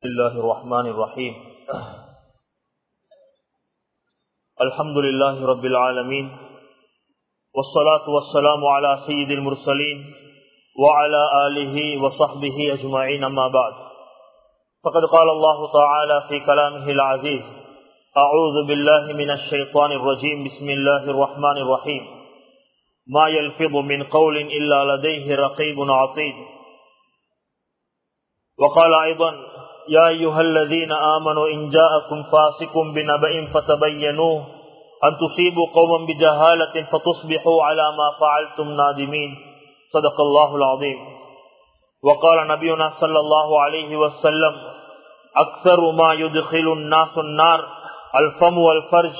بسم الله الرحمن الرحيم الحمد لله رب العالمين والصلاة والسلام على سيد المرسلين وعلى آله وصحبه أجمعين أما بعد فقد قال الله تعالى في كلامه العزيز أعوذ بالله من الشيطان الرجيم بسم الله الرحمن الرحيم ما يلفظ من قول إلا لديه رقيب عتيد وقال أيضا يا أيها الذين آمنوا إن جاءكم فاسق بنبأ فتبينوا أن تصيبوا قوما بجهالة فتصبحوا على ما فعلتم نادمين صدق الله العظيم وقال نبينا صلى الله عليه وسلم أكثر ما يدخل الناس النار الفم والفرج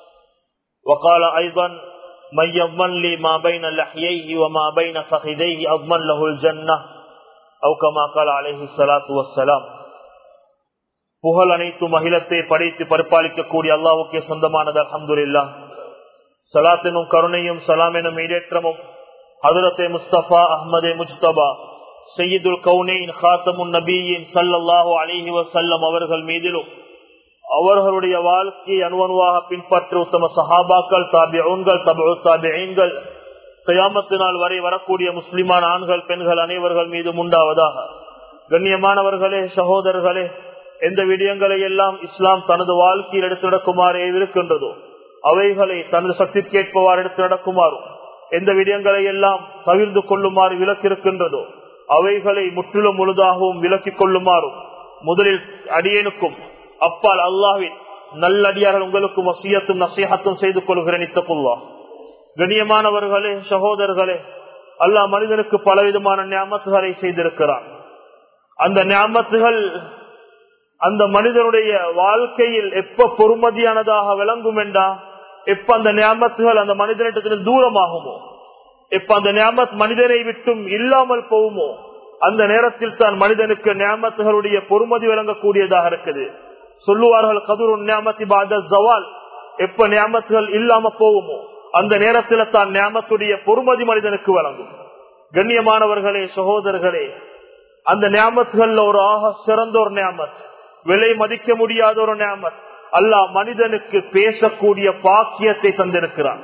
وقال أيضا من يضمن لي ما بين لحييه وما بين فخذيه أضمن له الجنة أو كما قال عليه الصلاة والسلام. புகழ் அனைத்தும் அகிலத்தை படைத்து பரிபாலிக்கக்கூடிய அல்லாஹ்வுக்கே சொந்தமானது. அல்ஹம்துலில்லாஹ். ஸலாத் எனும் கருணையும் ஸலாம் எனும் ஈடேற்றமும் ஹஜ்ரத் முஸ்தபா அஹ்மதே முஜ்தபா சய்யிதுல் கௌனைன் காத்தமுன் நபியின் ஸல்லல்லாஹு அலைஹி வஸல்லம் அவர்கள் மீதிலும் அவர்களுடைய வாழ்க்கையை அணுவணுவாக பின்பற்ற உத்தம சஹாபாக்கள், தாபிஊன்கள், தபஉ தாபிஈன்கள், கியாமத் நாள் வரை வரக்கூடிய முஸ்லிமான ஆண்கள் பெண்கள் அனைவர்கள் மீதும் உண்டாவதாக. கண்ணியமானவர்களே, சகோதரர்களே, எந்த விடயங்களை எல்லாம் இஸ்லாம் தனது வாழ்க்கையில் எடுத்து நடக்குமாறு இருக்கின்றதோ அவைகளை தனது சக்திக்கேற்பவாறு எடுத்து நடக்குமாறும், எந்த விடயங்களை எல்லாம் தவிர்த்து கொள்ளுமாறு விலக்கிருக்கின்றதோ அவைகளை முற்றிலும் முழுதாகவும் விலக்கிக் கொள்ளுமாறும் முதலில் அடியேனுக்கும் அப்பால் அல்லாஹ்வின் நல்லடியார்கள் உங்களுக்கும் வசியத்தும் நசீஹத்தும் செய்து கொள்கிறேன். இத்தகுல்லாஹ். கண்ணியமானவர்களே, சகோதரர்களே, அல்லாஹ் மனிதனுக்கு பலவிதமான நியாமத்துகளை செய்திருக்கிறான். அந்த நியாமத்துகள் அந்த மனிதனுடைய வாழ்க்கையில் எப்ப பொறுமதியானதாக விளங்கும் என்றா, எப்ப அந்த நியாமத்துகள் அந்த மனிதனிடத்தில் தூரமாகுமோ, எப்ப அந்த நியாமத் மனிதனை விட்டும் இல்லாமல் போகுமோ, அந்த நேரத்தில் தான் மனிதனுக்கு நியாமத்துகளுடைய பொறுமதி விளங்கக்கூடியதாக இருக்குது. சொல்லுவார்கள் கதுரு நியாமத்தி பாத ஜவால், எப்ப நியாமத்துகள் இல்லாம போகுமோ அந்த நேரத்தில் தான் நியாமத்துடைய பொறுமதி மனிதனுக்கு வழங்கும். கண்ணியமானவர்களே, சகோதரர்களே, அந்த நியாமத்துகள்ல ஒரு ஆக சிறந்த ஒரு நியாமத், விலை மதிக்க முடியாத ஒரு நியாமத், அல்லாஹ் மனிதனுக்கு பேசக்கூடிய பாக்கியத்தை தந்திருக்கிறான்.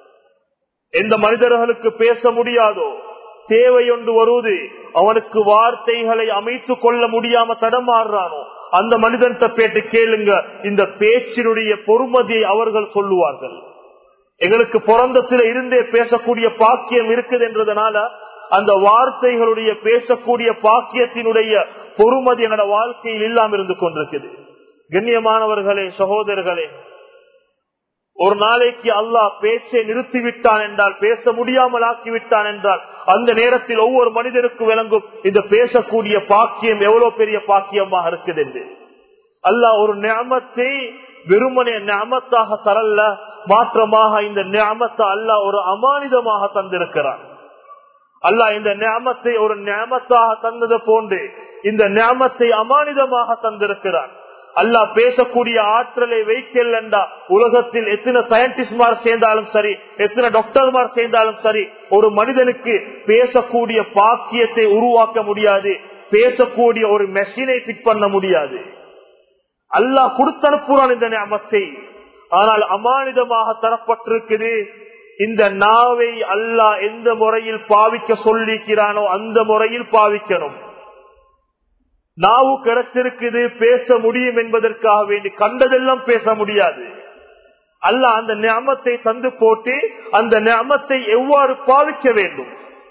எந்த மனிதர்களுக்கு பேச முடியாதோ, தேவை ஒன்று வருவது, அவனுக்கு வார்த்தைகளை அமைத்துக் கொள்ள முடியாம தடமாறுறானோ அந்த மனிதன் பேட்டு கேளுங்க, இந்த பேச்சினுடைய பொறுமதியை அவர்கள் சொல்லுவார்கள். எங்களுக்கு பிறந்தத்தில இருந்தே பேசக்கூடிய பாக்கியம் இருக்குது என்றதுனால அந்த வார்த்தைகளுடைய பேசக்கூடிய பாக்கியத்தினுடைய பொறுமதி என்னோட வாழ்க்கையில் இல்லாம இருந்து கொண்டிருக்குது. கண்ணியமானவர்களே, சகோதரர்களே, ஒரு நாளைக்கு அல்லாஹ் பேச்சை நிறுத்திவிட்டான் என்றால், பேச முடியாமல் ஆக்கிவிட்டான் என்றால், அந்த நேரத்தில் ஒவ்வொரு மனிதனுக்கும் விளங்கும் இந்த பேசக்கூடிய பாக்கியம் எவ்வளவு பெரிய பாக்கியமாக இருக்குது என்று. அல்லாஹ் ஒரு நியமத்தை வெறுமனே நியமத்தாக தரல, மாற்றமாக இந்த நியமத்தை அல்லாஹ் ஒரு அமானிதமாக தந்திருக்கிறான். அல்லாஹ் இந்த நியமத்தை ஒரு நியமத்தாக தந்தது போன்று இந்த நியமத்தை அமானிதமாக தந்திருக்கிறான். அல்லாஹ் பேசக்கூடிய ஆற்றலை வைக்கல் என்றா, உலகத்தில் எத்தனை சயின்டிஸ்ட்மார் சேர்ந்தாலும் சரி, எத்தனை டாக்டர்மார் சேர்ந்தாலும் சரி, ஒரு மனிதனுக்கு பேசக்கூடிய பாக்கியத்தை உருவாக்க முடியாது, பேசக்கூடிய ஒரு மெஷினை ஃபிட் பண்ண முடியாது. அல்லாஹ் கொடுத்தனுப்புறான் இந்த நியமத்தை. ஆனால் அமானிதமாக தரப்பட்டிருக்குது. இந்த நாவை அல்லாஹ் எந்த முறையில் பாவிக்க சொல்லிக்கிறானோ அந்த முறையில் பாவிக்கணும். நாவு கிடைச்சிருக்குது, பேச முடியும் என்பதற்காக வேண்டி கண்டதெல்லாம் பேச முடியாது. அல்லாஹ் அந்த நியமத்தை தந்து போட்டு அந்த நியமத்தை எவ்வாறு பாவிக்க வேண்டும்,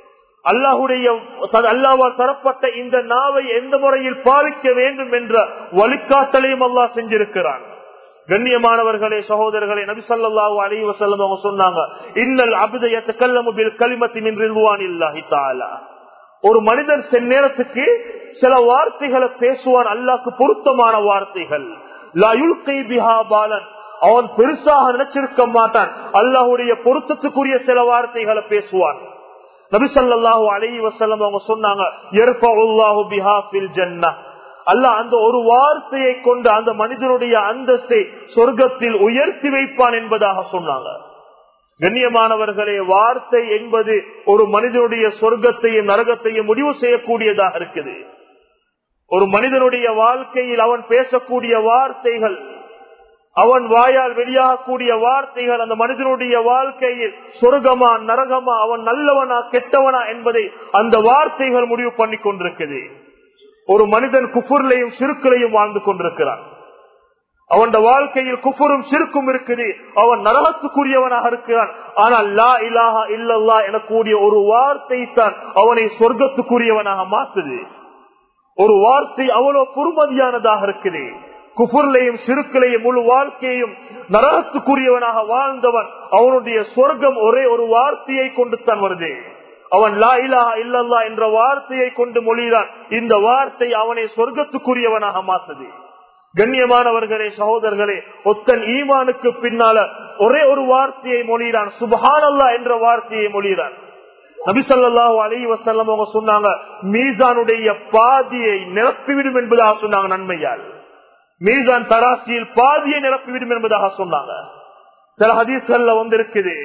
அல்லாஹ்வால் தரப்பட்ட இந்த நாவை எந்த முறையில் பாவிக்க வேண்டும் என்ற வழிகாட்டலையும் அல்லாஹ் செஞ்சிருக்கிறான். கண்ணியமானவர்களே, சகோதரர்களே, நபி ஸல்லல்லாஹு அலைஹி வஸல்லம் அவங்க சொன்னாங்க, இன்னல் அப்த யதகல்லமு பில் கலிமத்தி மின் ரிضوانில்லாஹி தஆலா. ஒரு மனிதன் சில நேரத்துக்கு சில வார்த்தைகளை பேசுவான், அல்லாஹ்க்கு பொருத்தமான வார்த்தைகள். லா யுல்கி பிஹா பாலன், அவன் பெருசாக நினைச்சிருக்க மாட்டான், அல்லாஹ்வுடைய பொருத்தத்துக்குரிய சில வார்த்தைகளை பேசுவான். நபி ஸல்லல்லாஹு அலைஹி வஸல்லம் அவங்க சொன்னாங்க, யர்ஃபஉல்லாஹு பிஹா ஃபில் ஜன்னah, அல்லாஹ் அந்த ஒரு வார்த்தையை கொண்டு அந்த மனிதனுடைய அந்தஸ்தை சொர்க்கத்தில் உயர்த்தி வைப்பான் என்பதாக சொன்னாங்க. கண்ணியமானவர்களே, வார்த்தை என்பது ஒரு மனிதனுடைய சொர்க்கத்தையும் நரகத்தையும் முடிவு செய்யக்கூடியதாக இருக்குது. ஒரு மனிதனுடைய வாழ்க்கையில் அவன் பேசக்கூடிய வார்த்தைகள், அவன் வாயால் வெளியாகக்கூடிய வார்த்தைகள் அந்த மனிதனுடைய வாழ்க்கையில் சொர்க்கமா நரகமா, அவன் நல்லவனா கெட்டவனா என்பதை அந்த வார்த்தைகள் முடிவு பண்ணி கொண்டிருக்குது. ஒரு மனிதன் குஃபுர்லையும் சிறுக்கிலையும் வாழ்ந்து கொண்டிருக்கிறான். அவன் வாழ்க்கையில் குஃபுரும் சிறுக்கும் இருக்குது, அவன் நரகத்துக்குரியவனாக இருக்கிறான். ஆனால் லா இலாஹா இல்லல்லாஹ் எனக்கூடிய ஒரு வார்த்தை தான் அவனை சொர்க்கத்துக்குரியவனாக மாற்றுது. ஒரு வார்த்தை அவ்வளவு பொறுமதியானதாக இருக்குது. குஃபுர்லையும் சிறுக்கிலையும் முழு வாழ்க்கையும் நரகத்துக்குரியவனாக வாழ்ந்தவன், அவனுடைய சொர்க்கம் ஒரே ஒரு வார்த்தையை கொண்டு தான் வருது. அவன் லா இலாஹா இல்லல்லாஹ் என்ற வார்த்தையை கொண்டு மொழிதான். இந்த வார்த்தை அவனை சொர்க்கத்துக்குரியவனாக மாற்றுது. கண்ணியமானவர்களே, சகோதரர்களே, ஒத்தன் ஈமானுக்கு பின்னால ஒரே ஒரு வார்த்தையை மொழிகிறான், சுப்ஹானல்லாஹ் என்ற வார்த்தையை மொழிகிறான். நபி ஸல்லல்லாஹு அலைஹி வஸல்லம் அவங்க சொன்னாங்க, மீசானுடைய பாதியை நிரப்பிவிடும் என்பதாக சொன்னாங்க. நன்மையால் மீசான் தராசியில் பாதியை நிரப்பிவிடும் என்பதாக சொன்னாங்க. சில ஹதீஸ்கள்ல வந்திருக்குது,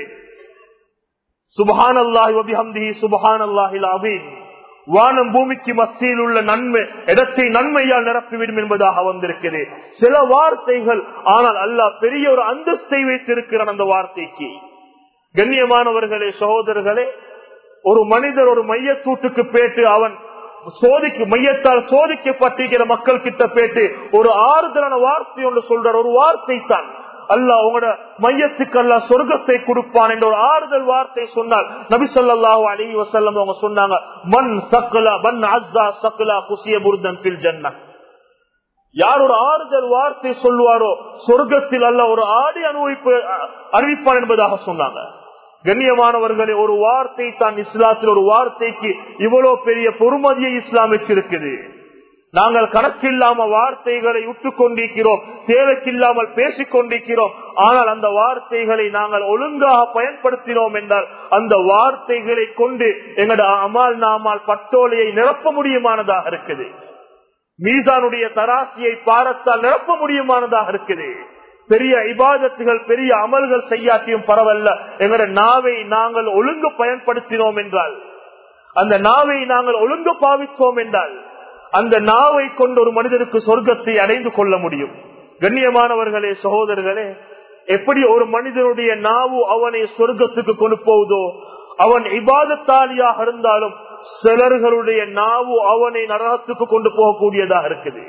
சுப்ஹானல்லாஹி வ பிஹம்திஹி சுப்ஹானல்லாஹில் அஸீம், வானம் பூமிக்கு மத்தியில் உள்ள நன்மை இடத்தை நன்மையால் நிரப்பிவிடும் என்பதாக வந்திருக்கிறது. சில வார்த்தைகள், ஆனால் அல்லாஹ் பெரிய ஒரு அந்தஸ்தை வைத்திருக்கிறான் அந்த வார்த்தைக்கு. கண்ணியமானவர்களே, சகோதரர்களே, ஒரு மனிதர் ஒரு மையத்தூட்டுக்கு பேட்டு அவன் மையத்தால் சோதிக்கப்பட்டிருக்கிற மக்கள் கிட்ட பேட்டு ஒரு ஆறுதலான வார்த்தை ஒன்று சொல்றார். ஒரு வார்த்தை தான், அல்லாஹ் உங்களோட மையத்துக்கு அல்லாஹ் சொர்க்கத்தை கொடுப்பான் என்ற ஒரு ஆறுதல் வார்த்தை சொன்னால் நபி ஸல்லல்லாஹு அலைஹி வஸல்லம் அவங்க சொன்னாங்க, மன் ஸக்லா மன் அஸ்ஸா ஸக்லா குஸிய புர்தன் ஃபில் ஜன்னah. யார் ஒரு ஆறுதல் வார்த்தை சொல்வாரோ சொர்க்கத்தில் அல்லாஹ் ஒரு ஆடி அறிவிப்பான் என்பதாக சொன்னாங்க. கண்ணியமானவர்களே, ஒரு வார்த்தை தான் இஸ்லாத்தில், ஒரு வார்த்தைக்கு இவ்வளவு பெரிய பொறுமதியை இஸ்லாம் வச்சிருக்குது. நாங்கள் கணக்கில்லாம வார்த்தைகளை விட்டுக் கொண்டிருக்கிறோம், தேவைக்கில்லாமல் பேசிக் கொண்டிருக்கிறோம். ஆனால் அந்த வார்த்தைகளை நாங்கள் ஒழுங்காக பயன்படுத்தினோம் என்றால் அந்த வார்த்தைகளை கொண்டு எங்களோட அமால் நாமால் பட்டோலையை நிரப்ப முடியுமானதாக இருக்குது. மீசானுடைய தராசியை பாரத்தால் நிரப்ப முடியுமானதாக இருக்குது. பெரிய இபாதத்துகள் பெரிய அமல்கள் செய்யாட்டியும் பரவாயில்ல, எங்களோட நாவை நாங்கள் ஒழுங்கு பயன்படுத்தினோம் என்றால், அந்த நாவை நாங்கள் ஒழுங்கு பாவித்தோம் என்றால், அந்த நாவை கொண்டு ஒரு மனிதனுக்கு சொர்க்கத்தை அடைந்து கொள்ள முடியும். கண்ணியமானவர்களே, சகோதரர்களே, எப்படி ஒரு மனிதனுடைய நாவு அவனை சொர்க்கத்துக்கு கொண்டு போவதோ, அவன் இபாதத்தாலியாக இருந்தாலும் சிலர்களுடைய நாவு அவனை நரகத்துக்கு கொண்டு போகக்கூடியதாக இருக்குது.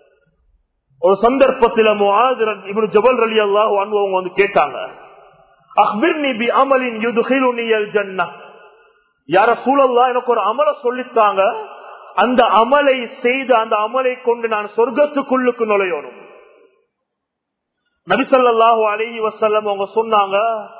ஒரு சந்தர்ப்பத்தில் முஆத் இப்னு ஜபல் ரலியல்லாஹு அன்ஹு அவங்க வந்து கேட்டாங்க, அக்பிர்னி பி அமலின் யுத்கிலுனி அல் ஜன்னah. யா ரசூலல்லாஹ், எனக்கு ஒரு அமலை சொல்லித்தாங்க, அந்த அமலை செய்து அந்த அமலை கொண்டு நான் சொர்க்கத்துக்குள்ளுக்கு நுழையணும். நபி ஸல்லல்லாஹு அலைஹி வஸல்லம் அவங்க சொன்னாங்க,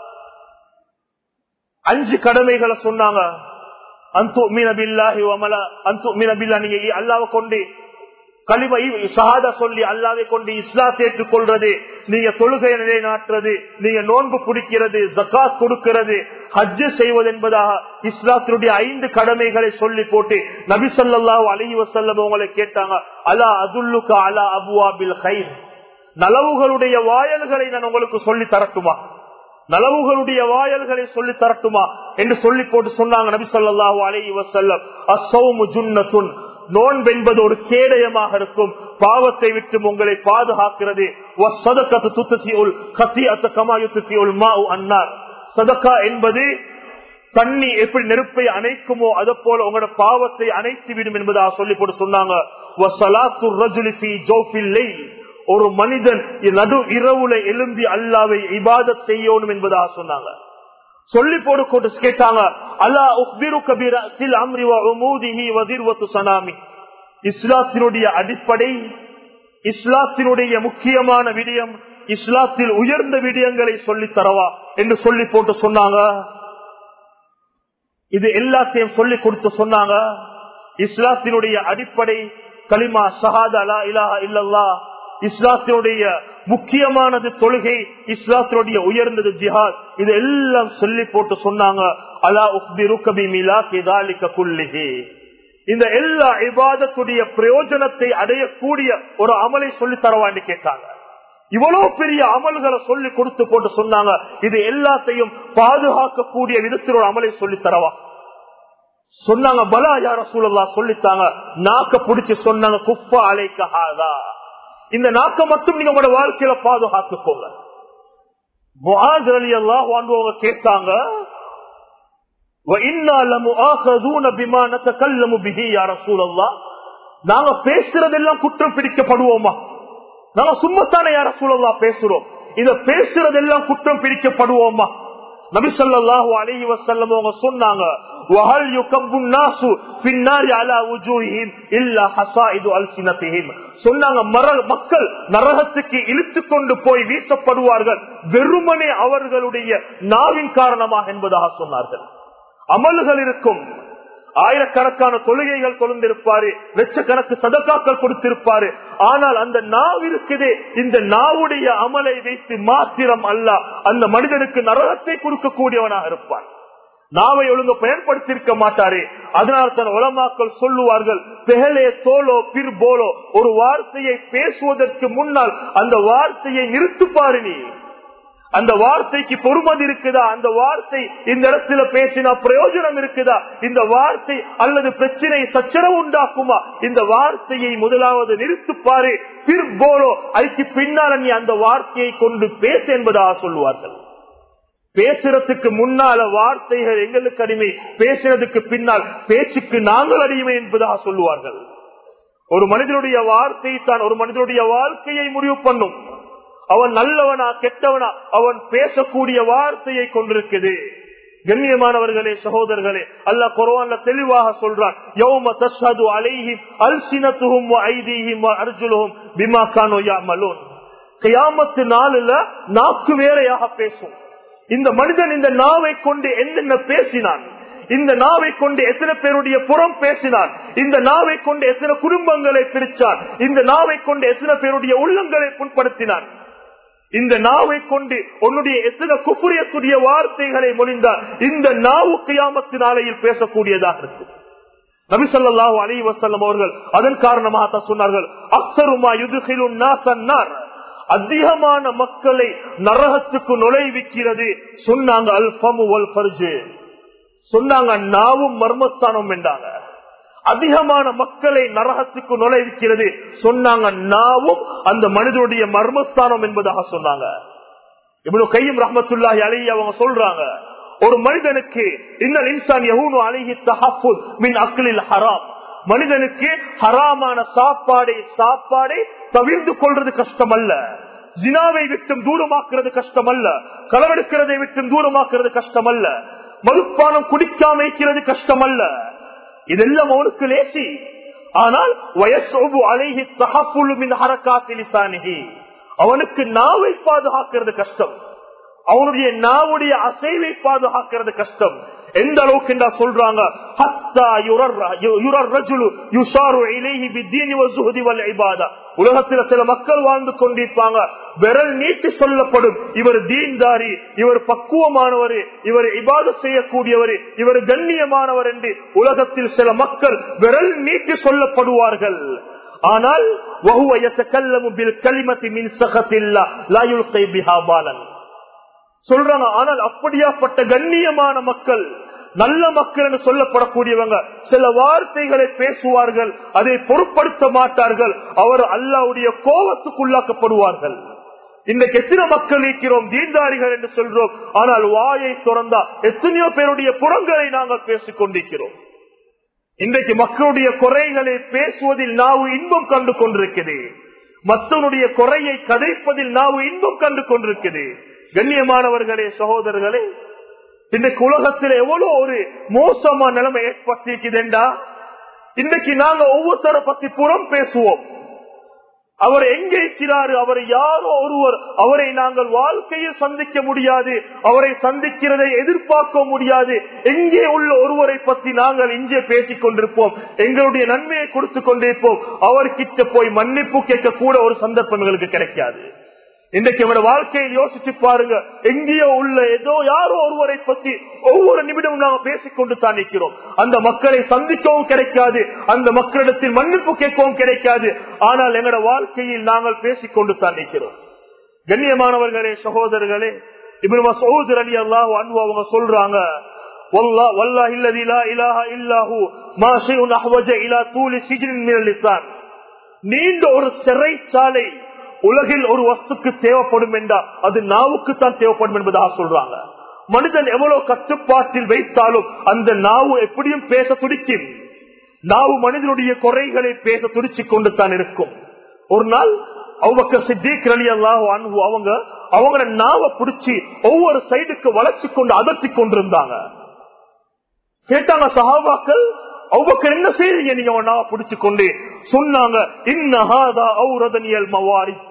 5 கடமைகளை சொன்னாங்க. அன்துமின பில்லாஹி வ மலா அன்துமின பில்லாஹ், நீங்க அல்லாஹ்வை கொண்டு கலிமா ஷஹாதா சொல்லி அல்லாஹ்வை கொண்டு இஸ்லாத்தை ஏற்றுக்கொள்றது, நீங்க தொழுகையை நிலைநாட்டுறது, நீங்க நோன்பு பிடிக்கிறது, ஜகாத் கொடுக்கிறது, ஹஜ் செய்வது என்பதாக இஸ்லாத்தினுடைய 5 கடமைகளை சொல்லி போட்டு நபி ஸல்லல்லாஹு அலைஹி வஸல்லம் அவங்களை கேட்டாங்க, அலா அதுல்லுக அலா அப்வாபில் கைர், நலவுகளுடைய வாயல்களை நான் உங்களுக்கு சொல்லி தரட்டுமா, நலவுகளுடைய வாயல்களை சொல்லி தரட்டுமா என்று சொல்லி போட்டு சொன்னாங்க நபி ஸல்லல்லாஹு அலைஹி வஸல்லம், அஸ்ஸௌமு ஜுன்னத்துன், நோன்பு என்பது ஒரு கேடயமாக இருக்கும், பாவத்தை விட்டு உங்களை பாதுகாக்கிறது. சதகா என்பது தண்ணி எப்படி நெருப்பை அணைக்குமோ அதை போல உங்களோட பாவத்தை அணைத்து விடும் என்பதாக சொல்லி போட்டு சொன்னாங்க. ஒரு மனிதன் நடு இரவுல எழும்பி அல்லாஹ்வை இபாதத் செய்யணும் என்பதாக சொன்னாங்க. சொல்லி போட்டு கேட்டாங்க, அலா உக்பிருக பிரஸில் அம்ரி வ உமூதிஹி வ திர்வத்து ஸனாமி, இஸ்லாத்தினுடைய அடிப்படை, இஸ்லாத்தினுடைய முக்கியமான விடயம், இஸ்லாத்தில் உயர்ந்த விடயங்களை சொல்லி தரவா என்று சொல்லி போட்டு சொன்னாங்க. இது எல்லாத்தையும் சொல்லி கொடுத்து சொன்னாங்க, இஸ்லாத்தினுடைய அடிப்படை கலிமா ஷஹாதா லா இலாஹா இல்லல்லாஹ், இஸ்லாத்தினுடைய முக்கியமானது தொழுகை, இஸ்லாத்தினுடைய உயர்ந்தது ஜிஹாத், இது எல்லாம் சொல்லி போட்டு சொன்னாங்க. அலா உக்பிருக பிமிலாகி ذلك குல்லிஹி, இந்த எல்லா இபாதத்துடைய பிரயோஜனத்தை அடையக்கூடிய ஒரு அமலை சொல்லி தரவான்னு கேட்டாங்க. இவ்வளவு பெரிய அமல்களை சொல்லி கொடுத்து போட்டு சொன்னாங்க, இது எல்லாத்தையும் பாதுகாக்கக்கூடிய விதத்தில் ஒரு அமலை சொல்லி தரவா. சொன்னாங்க பலா யா ரசூலுல்லாஹ் சொல்லித்தாங்க. நாக்க பிடிச்சு சொன்னாங்க குஃபா அலைக ஹாதா, இந்த நாக்க மட்டும் நீங்க உங்களோட வாழ்க்கையில பாதுகாத்துக்கோங்க. முஆஸ் ரலியல்லாஹு அன்ஹு அவங்க கேட்டாங்க வ இன்னா லமுஆഖذூன பிமா நதகல்லமு பிஹி யா ரசூலுல்லாஹ், நாங்க பேசுறதெல்லாம் குற்றம் பிடிக்கப்படுவோமா? நாங்க சும்மத்தானே யா ரசூலுல்லாஹ் பேசுறோம், இத பேசுறதெல்லாம் குற்றம் பிடிக்கப்படுவோமா? நபி ஸல்லல்லாஹு அலைஹி வஸல்லம் அவங்க சொன்னாங்க வஹல் யுகப்புன் நாசு ஃபின்னாரி அலா வுஜூஹிஹிம் இல்லா ஹஸாயிது அல்சினதிஹிம், சொன்னாங்க மக்கள் நரகத்துக்கு இழுத்துக் கொண்டு போய் வீசப்படுவார்கள் வெறுமனே அவர்களுடைய நாவின் காரணமாக என்பதாக சொன்னார்கள். அமல்கள் இருக்கும், ஆயிரக்கணக்கான தொழுகைகள் கொண்டிருப்பாரு, லட்சக்கணக்கு சதகாக்கள் கொடுத்திருப்பாரு, ஆனால் அந்த நாவு இருக்குதே, இந்த நாவுடைய அமலை வைத்து மாத்திரம் அல்ல அந்த மனிதனுக்கு நரகத்தை கொடுக்கக்கூடியவனாக இருப்பான். நாவை ஒழுங்கு பயன்படுத்தியிருக்க மாட்டாரே, அதனால் தன் உலமாக்கள் சொல்லுவார்கள் பெஹலே தோலோ பிர் போலோ, ஒரு வார்த்தையை பேசுவதற்கு முன்னால் அந்த வார்த்தையை நிறுத்துப்பாரு. நீ அந்த வார்த்தைக்கு பொறுமதி இருக்குதா? அந்த வார்த்தை இந்த இடத்துல பேசினா பிரயோஜனம் இருக்குதா? இந்த வார்த்தை அல்லது பிரச்சனை சச்சரவு உண்டாக்குமா? இந்த வார்த்தையை முதலாவது நிறுத்துப்பாரு. பிர் போலோ, அதுக்கு பின்னால் நீ அந்த வார்த்தையை கொண்டு பேச என்பதாக சொல்லுவார்கள். பேசுறதுக்கு முன்னால வார்த்தைகள் எங்களுக்கு அடிமை, பேசுறதுக்கு பின்னால் பேச்சுக்கு நாங்கள் அடிமை என்பதாக சொல்லுவார்கள். ஒரு மனிதனுடைய வார்த்தை தான் ஒரு மனிதனுடைய வாழ்க்கையை முடிவு பண்ணும். அவன் நல்லவனா கெட்டவனா அவன் பேசக்கூடிய வார்த்தையை கொண்டிருக்குது. கண்ணியமானவர்களே, சகோதரர்களே, அல்லாஹ் குர்ஆன்ல தெளிவாக சொல்றான் யௌம தஷ்ஹது அலைஹிம் அல்சினத்துஹும் வ ஐதீஹிம் வ அர்ஜுலுஹும் பிமா கானூ யஅமலூன். கியாமத் நாளில நாக்கு வேறையாக பேசும். இந்த மனிதன் இந்த நாவை கொண்டு என்னென்ன பேசினான், இந்த நாவை கொண்டு எத்தனை பேருடைய புறம் பேசினான், இந்த நாவை கொண்டு எத்தனை குடும்பங்களை பிரிச்சான், இந்த நாவை கொண்டு எத்தனை பேருடைய உள்ளங்களை புண்படுத்தினான், இந்த நாவை கொண்டு உன்னுடைய எத்தனை குஃப்ரியத்துடைய வார்த்தைகளை மொழிந்தார். இந்த நாவு கியாமத் நாளையில் பேசக்கூடியதாக இருக்கு. நபி ஸல்லல்லாஹு அலைஹி வஸல்லம் அவர்கள் அதன் காரணமாக சொன்னார்கள் அக்ஸருமா யுத்கிலுன் நாஸன் நார், அதிகமான மக்களை நரகத்துக்கு நுழைவிக்கிறது சொன்னாங்க அல் ஃபமு வல் ஃபர்ஜ், சொன்னாங்க நாவும் மர்மஸ்தானம் என்றாங்க. அதிகமான மக்களை நரகத்துக்கு நுழைவிக்கிறது சொன்னாங்க நாவும் அந்த மனிதனுடைய மர்மஸ்தானம் என்பதாக சொன்னாங்க. இப்னு கய்யிம் ரஹ்மத்துல்லாஹி அலைஹி அவங்க சொல்றாங்க ஒரு மனிதனுக்கு இன்னல் இன்சான் யஹூனு அலைஹி தஹஃபுஸ் மின் அக்லில் ஹராம், மனிதனுக்கு ஹராமான சாப்பாடை தவிர்த்து கொள்றது கஷ்டம் அல்ல, ஜினாவை விட்டு தூரமாக்குறது கஷ்டம் அல்ல, களவெடுக்கிறதை விட்டு தூரமாக்குறது கஷ்டம் அல்ல, மதுப்பானம் குடிக்காம வைக்கிறது கஷ்டம் அல்ல, இதெல்லாம் அவனுக்கு லேசி. ஆனால் வயசோபு அலைஹி தஹஃபுலு மின் ஹரகாத்தி லிசானிஹி, அவனுக்கு நாவை பாதுகாக்கிறது கஷ்டம், அவனுடைய நாவுடைய அசைவை பாதுகாக்கிறது கஷ்டம். எந்த அளவுக்கு என்றா சொல்றாங்க உலகத்தில் சில மக்கள் வாழ்ந்து கொண்டிருப்பாங்க, விரல் நீட்டி சொல்லப்படும் இவர் தீன்தாரி, இவர் பக்குவமானவர், இவர் இபாதத் செய்யக்கூடியவர், இவர் கண்ணியமானவர் என்று உலகத்தில் சில மக்கள் விரல் நீட்டி சொல்லப்படுவார்கள். ஆனால் சொல்றாங்க ஆனால் அப்படியாப்பட்ட கண்ணியமான மக்கள், நல்ல மக்கள் என்று சொல்லப்படக்கூடியவங்க சில வார்த்தைகளை பேசுவார்கள், அதை பொருட்படுத்த மாட்டார்கள், அவர் அல்லாஹ்வுடைய கோபத்துக்குள்ளாக்கப்படுவார்கள். இன்றைக்கு எத்தனை மக்கள் இருக்கிறோம் தீன்தாரிகள் என்று சொல்றோம், ஆனால் வாயை திறந்தா எத்தனையோ பேருடைய புறங்களை நாங்கள் பேசிக் கொண்டிருக்கிறோம். இன்றைக்கு மக்களுடைய குறைகளை பேசுவதில் நாவு இன்பம் கண்டு கொண்டிருக்கிறது, மற்றவனுடைய குறையை கதைப்பதில் நாவு இன்பம் கண்டு கொண்டிருக்கிறது. கண்ணியமானவர்களே, சகோதரர்களே, இன்றைக்கு உலகத்தில் எவ்வளவு ஒரு மோசமான நிலைமை ஏற்பட்டிருக்குதுண்டா, இன்றைக்கு நாங்க ஒவ்வொருத்தரை பத்தி புறம் பேசுவோம். அவர் எங்கே இருக்கிறாரு, அவர் யாரோ ஒருவர், அவரை நாங்கள் வாழ்க்கையில் சந்திக்க முடியாது, அவரை சந்திக்கிறதை எதிர்பார்க்க முடியாது, எங்கே உள்ள ஒருவரை பற்றி நாங்கள் இங்கே பேசிக் கொண்டிருப்போம், எங்களுடைய நன்மையை கொடுத்து கொண்டிருப்போம், அவர்கிட்ட போய் மன்னிப்பு கேட்க கூட ஒரு சந்தர்ப்பம் எங்களுக்கு கிடைக்காது. இன்றைக்கு அவரோட வாழ்க்கையில் யோசிச்சு பாருங்க, எங்கேயோ உள்ள ஏதோ யாரோ ஒருவரை பத்தி ஒவ்வொரு நிமிடமும் நாங்கள் பேசிக்கொண்டு தான் நிற்கிறோம். அந்த மக்களை சந்திக்கவும் கிடைக்காது, அந்த மக்களிடத்தில் மன்னிப்பு கேட்கவும் கிடைக்காது, ஆனால் எங்களோட வாழ்க்கையில் நாங்கள் பேசிக்கொண்டு தான் நிற்கிறோம். கண்ணியமானவர்களே, சகோதரர்களே, இப்னு மஸ்ஊத் ரலியல்லாஹு அன்ஹு அவங்க சொல்றாங்க வல்லாஹி அல்லதி லா இலாஹா இல்லாஹு மா ஷைஉன் அஹ்வஜ இலா தூலி சிஜ்னின் மினல் லிசான். நீண்ட ஒரு சிறைச்சாலை உலகில் ஒரு வஸ்துக்கு தேவைப்படும் என்றால் அது நாவுக்கு தான் தேவைப்படும் என்பதாக சொல்றாங்க. மனிதன் எவ்வளவு கட்டுப்பாட்டில் வைத்தாலும் அந்த நாவு எப்படியும் பேச துடிக்கும். நாவு மனிதனுடைய குறைகளை பேச துடிச்சு கொண்டு தான் இருக்கும். ஒரு நாள் அபூபக்கர் சித்திக் ரலியல்லாஹு அன்ஹு அவங்க நாவை பிடிச்சி ஒவ்வொரு சைடுக்கு வளைச்சு கொண்டு அதட்டி கொண்டிருந்தாங்க. கேட்டாங்க சஹாபாக்கள், அபூபக்கர் என்ன செய்றீங்க நீங்க நாவை பிடிச்சு கொண்டு? சொன்னாங்க, இன்ன ஹாதா அவ்ரதனியல் மவாரிஸ்,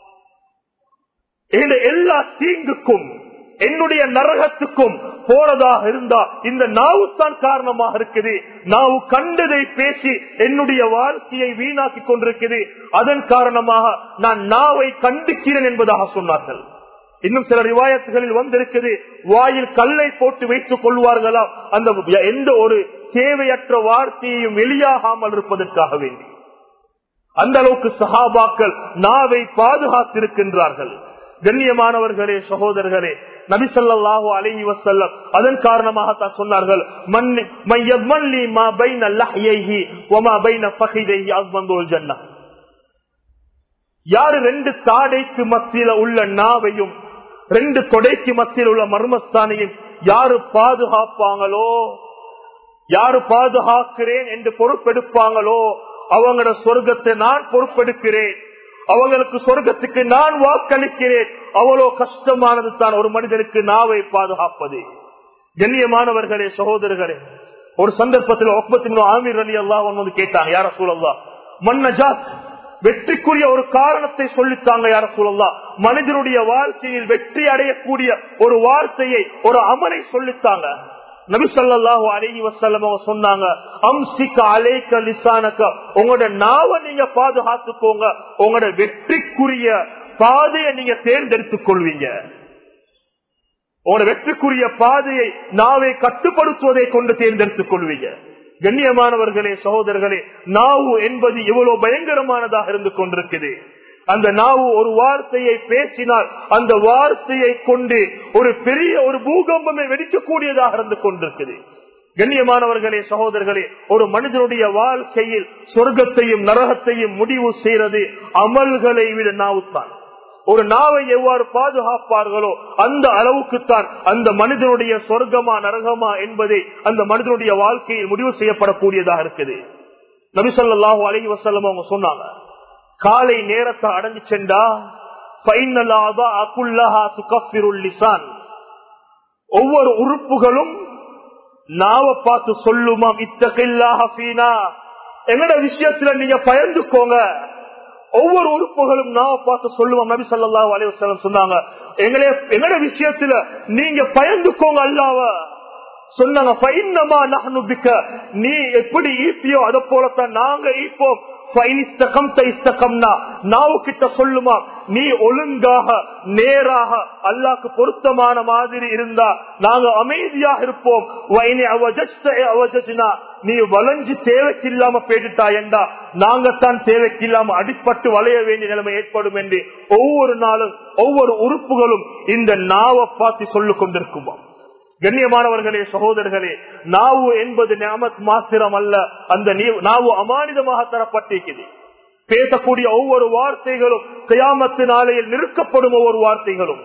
எல்லா தீங்குக்கும் என்னுடைய நரகத்துக்கும் போறதாக இருந்தா இந்த நாவு தான் காரணமாக இருக்குது. நாவு கண்டதை பேசி என்னுடைய வாழ்க்கையை வீணாக்கி கொண்டிருக்குது. அதன் காரணமாக நான் நாவை கண்டிக்கிறேன் என்பதாக சொன்னார்கள். இன்னும் சில ரிவாயத்துகளில் வந்திருக்குது, வாயில் கல்லை போட்டு வைத்துக் கொள்வார்களா அந்த எந்த ஒரு தேவையற்ற வார்த்தையையும் வெளியாகாமல் இருப்பதற்காக வேண்டி. அந்த அளவுக்கு சஹாபாக்கள் நாவை பாதுகாத்திருக்கின்றார்கள். கண்ணியமானவர்களே, சகோதரர்களே, நபி ஸல்லல்லாஹு அலைஹி வஸல்லம் அதன் காரணமாக தான் சொன்னார்கள், யாரு ரெண்டு தாடைக்கு மத்தியில உள்ள நாவையும் ரெண்டு தொடைக்கு மத்தியில் உள்ள மர்மஸ்தானையும் யாரு பாதுகாப்பாங்களோ, யாரு பாதுகாக்கிறேன் என்று பொறுப்பெடுப்பாங்களோ அவங்களோட சொர்க்கத்தை நான் பொறுப்பெடுக்கிறேன், அவங்களுக்கு சொர்க்கத்துக்கு நான் வாக்களிக்கிறேன். அவ்வளவு கஷ்டமானது தான் ஒரு மனிதனுக்கு நாவை பாதுகாப்பது. கண்ணியமானவர்களே, சகோதரர்களே, ஒரு சந்தர்ப்பத்தில் உக்பத் இப்னு ஆமிர் ரலியல்லாஹு அன்ஹு கேட்டாங்க, யா ரசூலல்லாஹ் மன் நஜாத், வெற்றிக்குரிய ஒரு காரணத்தை சொல்லித்தாங்க யா ரசூலல்லாஹ், மனிதனுடைய வாழ்க்கையில் வெற்றி அடையக்கூடிய ஒரு வார்த்தையை, ஒரு அமலை சொல்லித்தாங்க. நபி ஸல்லல்லாஹு அலைஹி வஸல்லம் சொன்னாங்க, அம்சிக அலைக லிசானக, உங்களோட நாவை நீங்க பாதுகாத்துக்கோங்க, உங்களோட வெற்றிக்குரிய பாதையை நீங்க தேர்ந்தெடுத்துக் கொள்வீங்க. உங்களோட வெற்றிக்குரிய பாதையை நாவை கட்டுப்படுத்துவதை கொண்டு தேர்ந்தெடுத்துக் கொள்வீங்க. கண்ணியமானவர்களே, சகோதரர்களே, நாவு என்பது எவ்வளவு பயங்கரமானதாக இருந்து கொண்டிருக்குது. அந்த நாவு ஒரு வார்த்தையை பேசினால் அந்த வார்த்தையை கொண்டு ஒரு பெரிய ஒரு பூகம்பமே வெடிக்கக்கூடியதாக இருந்து கொண்டிருக்குது. கண்ணியமானவர்களே, சகோதரர்களே, ஒரு மனிதனுடைய வாழ்க்கையில் சொர்க்கத்தையும் நரகத்தையும் முடிவு செய்வது அமல்களை விட நாவுத்தான். ஒரு நாவை எவ்வாறு பாதுகாப்பார்களோ அந்த அளவுக்குத்தான் அந்த மனிதனுடைய சொர்க்கமா நரகமா என்பதை அந்த மனிதனுடைய வாழ்க்கையில் முடிவு செய்யப்படக்கூடியதாக இருக்குது. நபி ஸல்லல்லாஹு அலைஹி வஸல்லம் அவங்க சொன்னாங்க, காலை நேரத்தை அடைஞ்சு சென்றா ஒவ்வொரு உறுப்புகளும் நாவை பார்த்து சொல்லுமாம், இத்தகில்லாஹ ஃபீனா, எங்கட விஷயத்துல நீங்க பயந்துக்கோங்க. ஒவ்வொரு உறுப்புகளும் நாவை பார்த்து சொல்லுவோம். நபி ஸல்லல்லாஹு அலைஹி வஸல்லம் சொன்னாங்க, எங்கட விஷயத்துல நீங்க பயந்துக்கோங்க அல்லாஹ்வ. சொன்னாங்க, ஃபைன்னமா நஹ்னு பிக, நீ எப்படி ஈப்பியோ அத போலத்தான் நாங்க ஈப்போம். நாவுக்கிட்ட சொல்லுமா, நீ ஒழுங்காக நேராக அல்லாஹ்க்கு பொருத்தமான மாதிரி இருந்தா நாங்க அமைதியாக இருப்போம். நீ வளைஞ்சு தேவைக்கு இல்லாம போயிட்டா என்றா நாங்கத்தான் தேவைக்கு இல்லாம அடிப்பட்டு வளைய வேண்டிய நிலைமை ஏற்படும் என்று ஒவ்வொரு நாளும் ஒவ்வொரு உறுப்புகளும் இந்த நாவை பார்த்து சொல்லிக் கொண்டிருக்குமா. கண்ணியமானவர்களே, சகோதரர்களே, நாவு என்பது நிஅமத் மாத்திரம் அல்ல, அந்த நாவு அமானிதமாக தரப்பட்டிருக்கிறது. பேசக்கூடிய ஒவ்வொரு வார்த்தைகளும் கியாமத்து நாளையில் நிறுக்கப்படும். ஒவ்வொரு வார்த்தைகளும்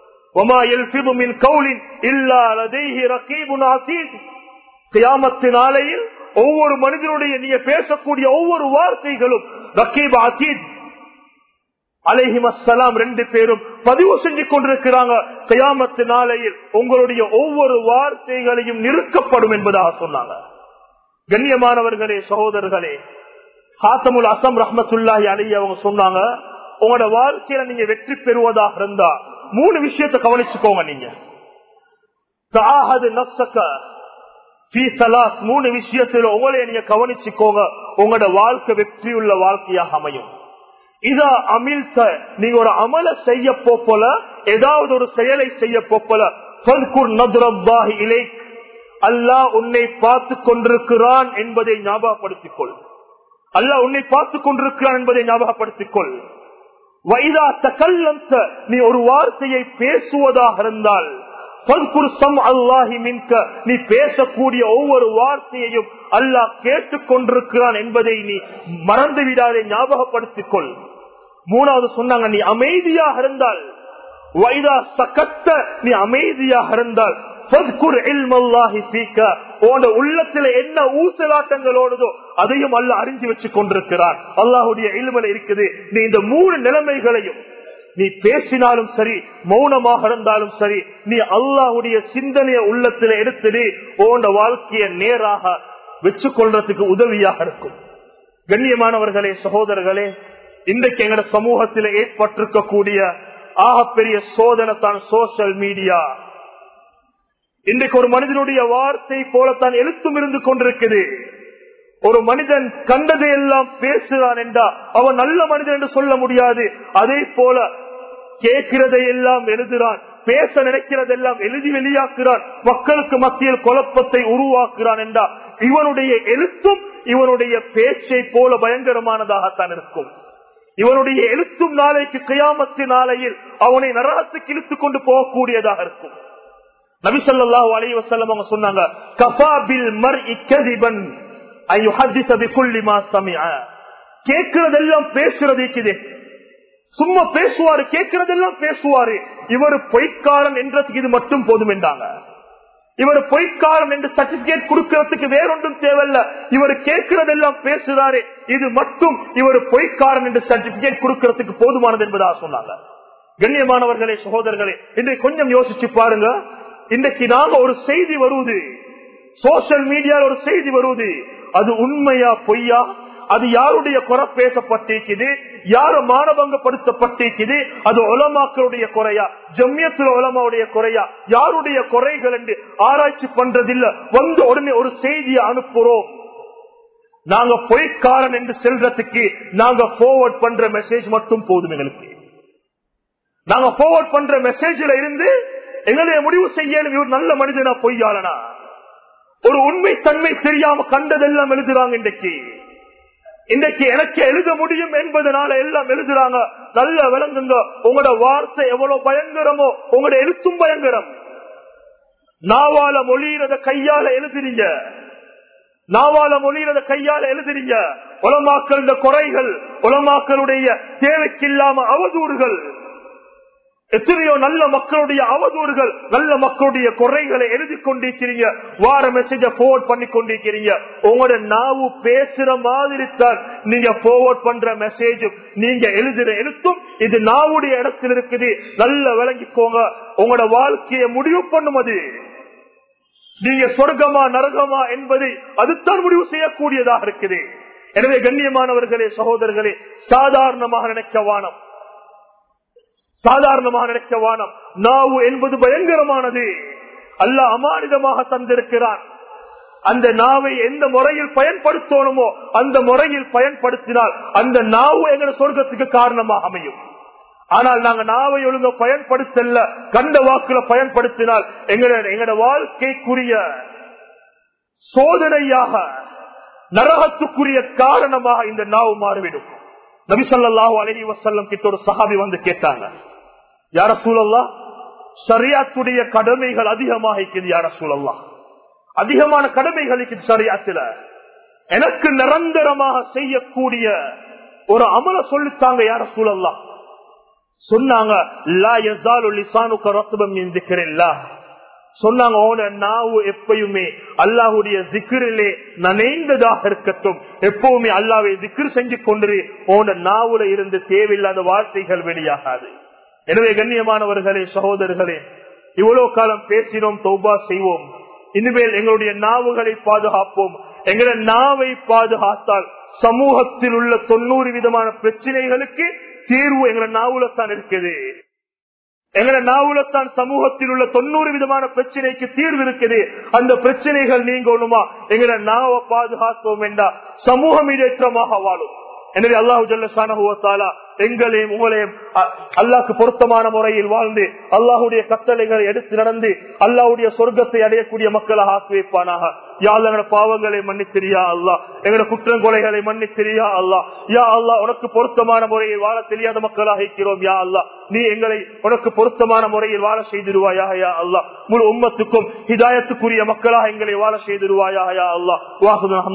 கியாமத்து நாளையில் ஒவ்வொரு மனிதனுடைய நீங்க பேசக்கூடிய ஒவ்வொரு வார்த்தைகளும் ரகீப் அதீத் அலைஹிமஸ்ஸலாம் ரெண்டு பேரும் பதிவு செஞ்சு கொண்டிருக்கிறாங்க. கியாமத்து நாளையில் உங்களுடைய ஒவ்வொரு வார்த்தைகளையும் நிறுக்கப்படும் என்பதாக சொன்னாங்க. கண்ணியமானவர்களே, சகோதரர்களே, ஹாத்தமுல் அஸம் ரஹ்மத்துல்லாஹி அலைஹி அவங்க சொன்னாங்க, உங்களோட வாழ்க்கையில நீங்க வெற்றி பெறுவதாக இருந்தா 3 விஷயத்தை கவனிச்சுக்கோங்க. நீங்க தஆஹது நஃப்ஸக ஃபீ ஸலாஸ், 3 விஷயத்துல உங்களை நீங்க கவனிச்சுக்கோங்க. உங்களோட வாழ்க்கை வெற்றியுள்ள வாழ்க்கையாக அமையும். இதா அமில்த, நீங்க ஒரு அமல செய்ய போல, ஏதாவது ஒரு செயலை செய்ய போல, அல்லாஹ் உன்னை பார்த்து கொண்டிருக்கிறான் என்பதை ஞாபகப்படுத்திக் கொள். அல்லாஹ் உன்னை பார்த்து கொண்டிருக்கிறான் என்பதை ஞாபகப்படுத்திக் கொள். வைதா தகல்லம்த, நீ ஒரு வார்த்தையை பேசுவதாக இருந்தால் நீ பேசக்கூடிய ஒவ்வொரு வார்த்தையையும் அல்லாஹ் கேட்டுக் கொண்டிருக்கிறான் என்பதை நீ மறந்து விடாதே, ஞாபகப்படுத்திக் கொள். மூணாவது சொன்னாங்க, நீ அமைதியாக இருந்தால், வைதா சகத்த, நீ அமைதியாக இருந்தால், உள்ளத்துல என்ன ஊசலாட்டங்களோடுதோ அதையும் அல்லாஹ் அறிஞ்சு வச்சு கொண்டிருக்கிறான். அல்லாஹுடைய இல்முல இருக்குது. நீ இந்த மூணு நிலைமைகளையும் நீ பேசினாலும் சரி, மௌனமாக இருந்தாலும் சரி, நீ அல்லாஹுடைய சிந்தனைய உள்ளத்துல எடுத்துடு, உன் வாழ்க்கையை நேராக வச்சு கொள்றதுக்கு உதவியாக இருக்கும். கண்ணியமானவர்களே, சகோதரர்களே, இன்றைக்கு எங்க சமூகத்தில் ஏற்பட்டிருக்கக்கூடிய ஆகப்பெரிய சோதனை தான் சோசியல் மீடியா. இன்றைக்கு ஒரு மனிதனுடைய வார்த்தை போலத்தான் எழுத்தும் இருந்து கொண்டிருக்குது. ஒரு மனிதன் கண்டதை எல்லாம் பேசுறான் என்றா அவன் நல்ல மனிதன் என்று சொல்ல முடியாது. அதே போல கேட்கிறதை எல்லாம் எழுதுறான், பேச நினைக்கிறதெல்லாம் எழுதி வெளியாக்குறான், மக்களுக்கு மத்தியில் குழப்பத்தை உருவாக்குறான் என்றா இவனுடைய எழுத்தும் இவனுடைய பேச்சை போல பயங்கரமானதாகத்தான் இருக்கும். இவனுடைய எழுத்தும் நாளைக்கு கியாமத்து நாளையில் அவனை நரகத்துக்கு இழுத்துக் கொண்டு போகக்கூடியதாக இருக்கும். நபி ஸல்லல்லாஹு அலைஹி வஸல்லம் அவங்க சொன்னாங்க, கஃபா பில் மர்இ கதிபன் ஐ யுஹதிஸ பிகுல்லி மா சமிஅ. கேட்கிறதெல்லாம் பேசுறது இருக்குது, சும்மா பேசுவாரு, கேட்கிறதெல்லாம் பேசுவாரு. இவர் பொய்க்காரன் என்றதுக்கு இது மட்டும் போதும் என்றாங்க. இவர் பொய்க்காரன் என்று சர்டிபிகேட் கொடுக்கிறதுக்கு வேறொன்றும் தேவையில்ல. இவர் கேட்கிறதெல்லாம் பேசுறாரு, இது மட்டும் இவர் பொய்க்காரன் என்று சர்டிபிகேட் கொடுக்கிறதுக்கு போதுமானது என்பதாக சொன்னாங்க. கண்ணியமானவர்களே, சகோதரர்களே, இன்றைக்கு கொஞ்சம் யோசிச்சு பாருங்க. இன்றைக்கு நாங்க ஒரு செய்தி வருவது, சோசியல் மீடியால ஒரு செய்தி வருவது, அது உண்மையா பொய்யா, அது யாருடைய குறை பேசப்பட்டிருக்குது, யாரு மானபங்கப்படுத்தப்பட்டிருக்குது, அது உலமாக்களுடைய குறையா, ஜம்மியத்துல் உலமாவுடைய குறையா, யாருடைய குறைகள் என்று ஆராய்ச்சி பண்றதில்ல. வந்து உடனே ஒரு செய்தியை அனுப்புறோம். நாங்க பொய்க்காரன் என்று செல்றதுக்கு நாங்க forward பண்ற மெசேஜ் மட்டும் போதும். எங்களுக்கு நாங்க forward பண்ற மெசேஜ்ல இருந்து எங்களுடைய முடிவு செய்யணும், இவர் நல்ல மனிதனா பொய்யாளனா. ஒரு உண்மை தன்மை தெரியாம கண்டதெல்லாம் எழுதுறாங்க. இன்றைக்கு எனக்கு எழுத முடியும் என்பதனால எல்லாம் எழுதுறாங்க. நல்ல விளங்குங்க, உங்களோட வார்த்தை எவ்வளவு பயங்கரமோ உங்களோட எழுத்தும் பயங்கரம். நாவால மொழியிறத கையால எழுதுறீங்க, நாவால மொழியிறத கையால எழுதுறீங்க. உலமாக்களுடைய குறைகள், உலமாக்களுடைய தேவைக்கில்லாம அவதூறுகள், எத்தனையோ நல்ல மக்களுடைய அவதூறுகள், நல்ல மக்களுடைய குறைகளை எழுதி கொண்டிருக்கிறீங்க, வார மெசேஜ forward பண்ணி கொண்டிருக்கிறீங்க. உங்களோட நாவு பேசுற மாதிரி தான் நீங்க forward பண்ற மெசேஜும் நீங்க எழுதுற எழுத்தும் இது நாவுடைய இடத்தில் இருக்குது. நல்ல விளங்கிக்கோங்க, உங்களோட வாழ்க்கையை முடிவு பண்ணுவது நீங்க சொர்க்கமா நரகமா என்பதை அதுதான் முடிவு செய்யக்கூடியதாக இருக்குது. எனவே கண்ணியமானவர்களே, சகோதரர்களே, சாதாரணமாக நினைக்க வானம், சாதாரணமாக நினைக்க வானம். நாவு என்பது பயங்கரமானது. அல்லாஹ் அமானிதமாக தந்திருக்கிறான். அந்த நாவை எந்த முறையில் பயன்படுத்தணுமோ அந்த முறையில் பயன்படுத்தினால் அந்த நாவு எங்க சொர்க்கத்துக்கு காரணமாக அமையும். ஆனால் நாங்க நாவை ஒழுங்க பயன்படுத்தல, கண்ட வாக்குல பயன்படுத்தினால் எங்களோட வாழ்க்கைக்குரிய சோதனையாக, நரகத்துக்குரிய காரணமாக இந்த நாவு மாறிவிடும். நபி ஸல்லல்லாஹு அலைஹி வஸல்லம் கிட்ட ஒரு சஹாபி வந்து கேட்டாங்க, யா ரசூலல்லாஹ், ஷரியத்துடைய கடமைகள் அதிகமாக இருக்குது யா ரசூலல்லாஹ், அதிகமான கடமைகள் இருக்குது ஷரியத்துல, எனக்கு நிரந்தரமாக செய்யக்கூடிய ஒரு அமல சொல்லித்தாங்க யா ரசூலல்லாஹ். சொன்னாங்க, லா யஸாலு லிசானுக ரத்பன் மின் திக்ரில்லாஹ். சொன்னாங்க, ஓன நாவு எப்பயுமே அல்லாஹ்வுடைய திக்ரிலே நனைந்ததாக இருக்கட்டும், எப்பவுமே அல்லாஹ்வை திக்ர் செஞ்சு கொண்டு ஓன நாவுல இருந்து தேவையில்லாத வார்த்தைகள் வெளியாகாது. எனவே கண்ணியமானவர்களே, சகோதரர்களே, இவ்வளவு காலம் பேசினோம், தௌபா செய்வோம். இனிமேல் எங்களுடைய நாவுகளை பாதுகாப்போம். எங்களுடைய நாவை பாதுகாத்தால் சமூகத்தில் உள்ள 90 விதமான பிரச்சனைகளுக்கு தீர்வு எங்களை நாவுலத்தான் இருக்குது. எங்களை நாவுலத்தான் சமூகத்தில் உள்ள 90 விதமான பிரச்சனைக்கு தீர்வு இருக்குது. அந்த பிரச்சனைகள் நீங்க ஒண்ணுமா எங்களை நாவை பாதுகாத்தோம் என்றா சமூகம் இடேற்றமாக வாழும். எனவே அல்லாஹு ஜல்ல ஷானஹு வ தஆலா எங்களையும் உங்களையும் அல்லாஹ்க்கு பொருத்தமான முறையில் வாழ்ந்து அல்லாஹ்வுடைய கட்டளைகளை எடுத்து நடந்து அல்லாஹ்வுடைய சொர்க்கத்தை அடையக்கூடிய மக்களாக ஆக்கி வைப்பானாக. யா அல்லாஹ் எங்களோட பாவங்களை மன்னித்திரியா அல்லாஹ், எங்களோட குற்றங்கொலைகளை மன்னித்திரியா அல்லாஹ். யா அல்லாஹ் உனக்கு பொருத்தமான முறையில் வாழ தெரியாத மக்களாக இருக்கிறோம். யா அல்லாஹ் நீ எங்களை உனக்கு பொருத்தமான முறையில் வாழ செய்திருவாயாக. யா அல்லாஹ் முழு உம்மத்துக்கும் ஹிதாயத்துக்குரிய மக்களாக எங்களை வாழ செய்திருவாயாக. யா அல்லாஹ்.